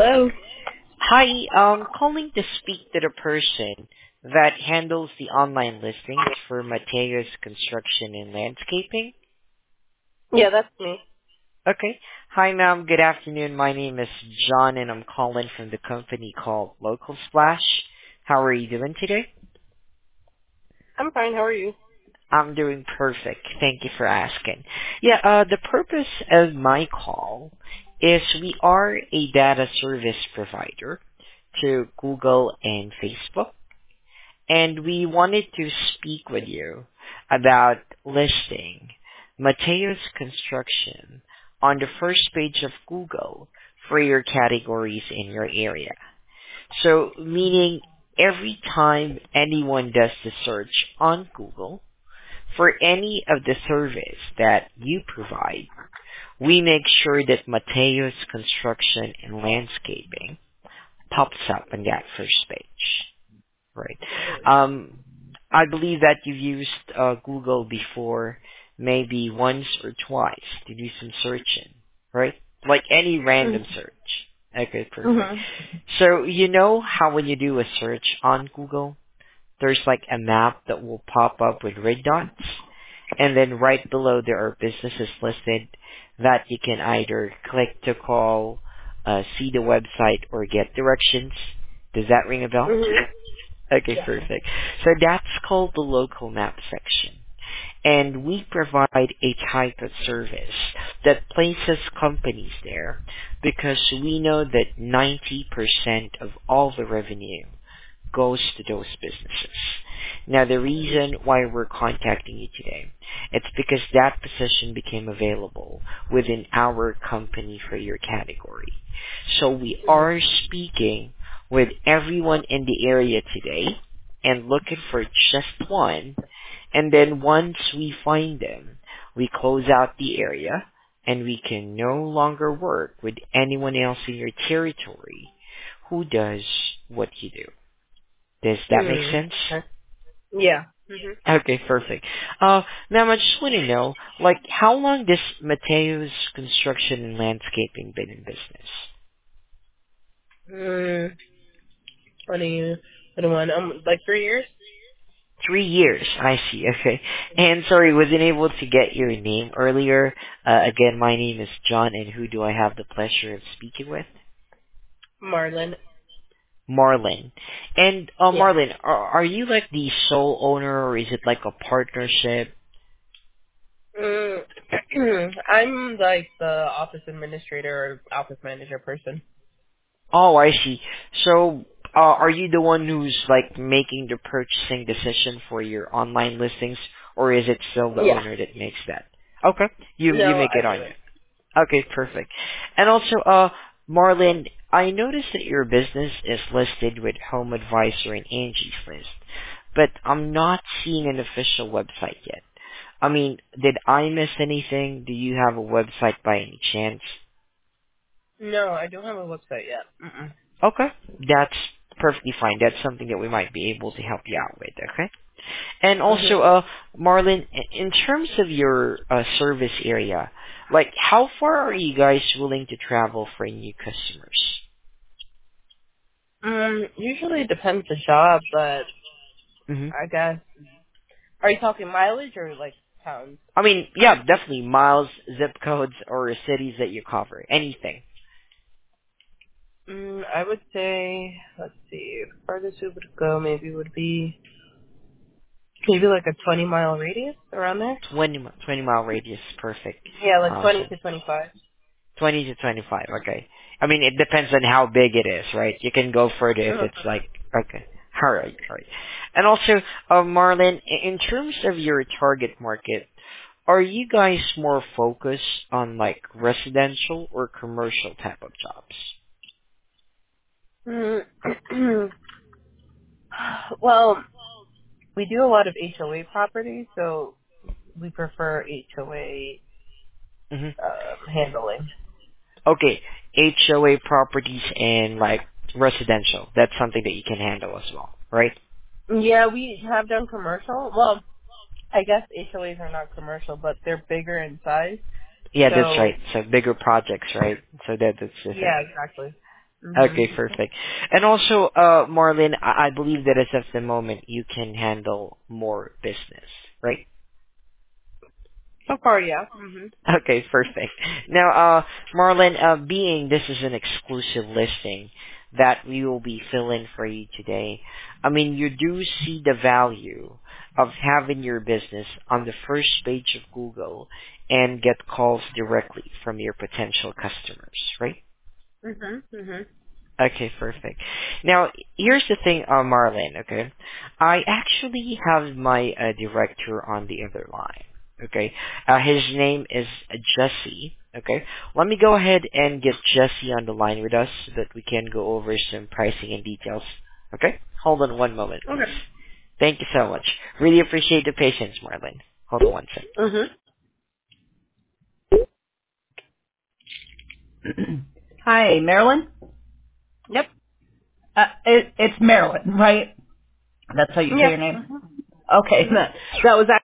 Hello. Hi, calling to speak to the person that handles the online listings for Mateo's Construction and Landscaping. Yeah, that's me. Okay. Hi, ma'am. Good afternoon. My name is John, and I'm calling from the company called Local Splash. How are you doing today? I'm fine. How are you? I'm doing perfect. Thank you for asking. Yeah, the purpose of my call is we are a data service provider to Google and Facebook. And we wanted to speak with you about listing Mateo's Construction on the first page of Google for your categories in your area. So, meaning every time anyone does the search on Google for any of the service that you provide, we make sure that Mateo's Construction and Landscaping pops up on that first page. Right. Um, I believe that you've used Google before, maybe once or twice to do some searching, right? Like any random search. Okay, perfect. Mm-hmm. So you know how when you do a search on Google, there's like a map that will pop up with red dots, and then right below there are businesses listed that you can either click to call, see the website, or get directions. Does that ring a bell? Mm-hmm. Okay, Yeah. perfect. So that's called the local map section. And we provide a type of service that places companies there because we know that 90% of all the revenue goes to those businesses. Now, the reason why we're contacting you today, it's because that position became available within our company for your category. So we are speaking with everyone in the area today and looking for just one. And then once we find them, we close out the area and we can no longer work with anyone else in your territory who does what you do. Does that make Mm. sense? Okay. Yeah. Mm-hmm. Okay, perfect. Ma'am, I just want to know, like, how long does Mateo's Construction and Landscaping been in business? 20, 21, like 3 years? 3 years, I see, okay. And sorry, wasn't able to get your name earlier. Again, my name is John, and who do I have the pleasure of speaking with? Marlin. Marlin. And, Yeah. Marlin, are you like the sole owner, or is it like a partnership? Mm. I'm like the office administrator or office manager person. Oh, I see. So, are you the one who's like making the purchasing decision for your online listings, or is it still the Yeah. owner that makes that? Okay, you No, make it I do on it. you. Okay, perfect. And also, Marlon, I noticed that your business is listed with Home Advisor and Angie's List, but I'm not seeing an official website yet. I mean, did I miss anything? Do you have a website by any chance? No, I don't have a website yet. Mm-mm. Okay, that's perfectly fine. That's something that we might be able to help you out with, okay? And also, Mm-hmm. Marlon, in terms of your service area, like how far are you guys willing to travel for new customers? Usually it depends the job, but hmm I guess. Are you talking mileage or like pounds? I mean, yeah, definitely miles, zip codes, or cities that you cover. Anything. I would say, let's see, farthest we would go maybe would be maybe like a 20-mile radius around there. 20 mile radius, perfect. Yeah, like 20 Awesome. to 25. 20 to 25, okay. I mean, it depends on how big it is, right? You can go further if Uh-huh. it's like, okay. Alright, alright. And also, Marlon, in terms of your target market, are you guys more focused on like residential or commercial type of jobs? Mm. Well, we do a lot of HOA properties, so we prefer HOA hmm handling. Okay, HOA properties and like residential. That's something that you can handle as well, right? Yeah, we have done commercial. Well, I guess HOAs are not commercial, but they're bigger in size. Yeah, that's right. So, So bigger projects, right? So that's the thing. yeah, exactly. Mhm. Okay, perfect. And also, Marlon, I believe that as of the moment, you can handle more business, right? So far, yeah. Mhm. Okay, perfect. Now, Marlon, being this is an exclusive listing that we will be filling for you today, I mean, you do see the value of having your business on the first page of Google and get calls directly from your potential customers, right? Mhm. Mhm. Okay, perfect. Now, here's the thing, Marlene, okay? I actually have my director on the other line, okay? His name is Jesse, okay? Let me go ahead and get Jesse on the line with us so that we can go over some pricing and details, okay? Hold on one moment, please. Okay. Thank you so much. Really appreciate the patience, Marlene. Hold on one Mhm. second. Hi, Marilyn? Yep. It's Marilyn, right? That's how you say Yep. your name? Mhm. Okay, Mhm. that was